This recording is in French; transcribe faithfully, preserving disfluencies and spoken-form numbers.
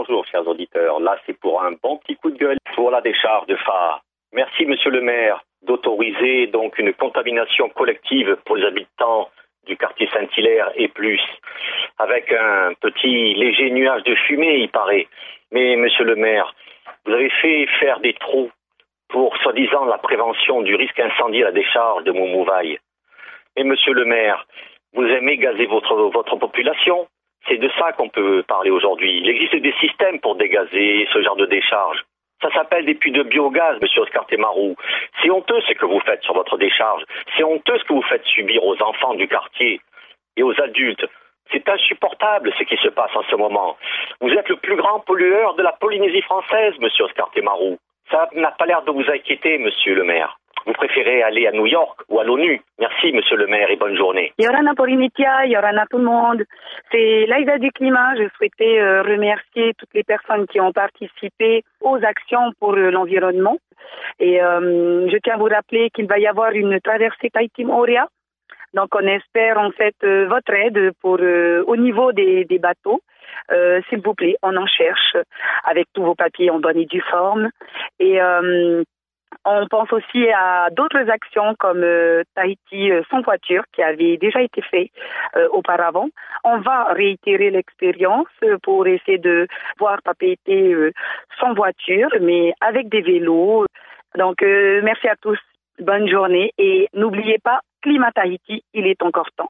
bonjour, chers auditeurs. Là, c'est pour un bon petit coup de gueule pour la décharge de Faa. Merci, monsieur le maire, d'autoriser donc une contamination collective pour les habitants du quartier Saint-Hilaire et plus, avec un petit léger nuage de fumée, il paraît. Mais, monsieur le maire, vous avez fait faire des trous pour, soi-disant, la prévention du risque incendie à la décharge de Montmouvaille. Et, monsieur le maire, vous aimez gazer votre, votre population. C'est de ça qu'on peut parler aujourd'hui. Il existe des systèmes pour dégazer ce genre de décharge. Ça s'appelle des puits de biogaz, monsieur Oscar Temarou. C'est honteux ce que vous faites sur votre décharge. C'est honteux ce que vous faites subir aux enfants du quartier et aux adultes. C'est insupportable ce qui se passe en ce moment. Vous êtes le plus grand pollueur de la Polynésie française, monsieur Oscar Temarou. Ça n'a pas l'air de vous inquiéter, monsieur le maire. Vous préférez aller à New York ou à l'ONU. Merci, monsieur le maire, et bonne journée. Yorana Porinitia, Yorana tout le monde. C'est l'Aïda du climat. Je souhaitais euh, remercier toutes les personnes qui ont participé aux actions pour euh, l'environnement. Et euh, je tiens à vous rappeler qu'il va y avoir une traversée Tahiti-Moorea. Donc, on espère en fait euh, votre aide pour euh, au niveau des, des bateaux. Euh, s'il vous plaît, on en cherche avec tous vos papiers en bonne et due forme. Et euh, on pense aussi à d'autres actions comme euh, Tahiti euh, sans voiture qui avait déjà été fait euh, auparavant. On va réitérer l'expérience euh, pour essayer de voir Papeete euh, sans voiture, mais avec des vélos. Donc, euh, merci à tous. Bonne journée et n'oubliez pas, Climat Tahiti, il est encore temps.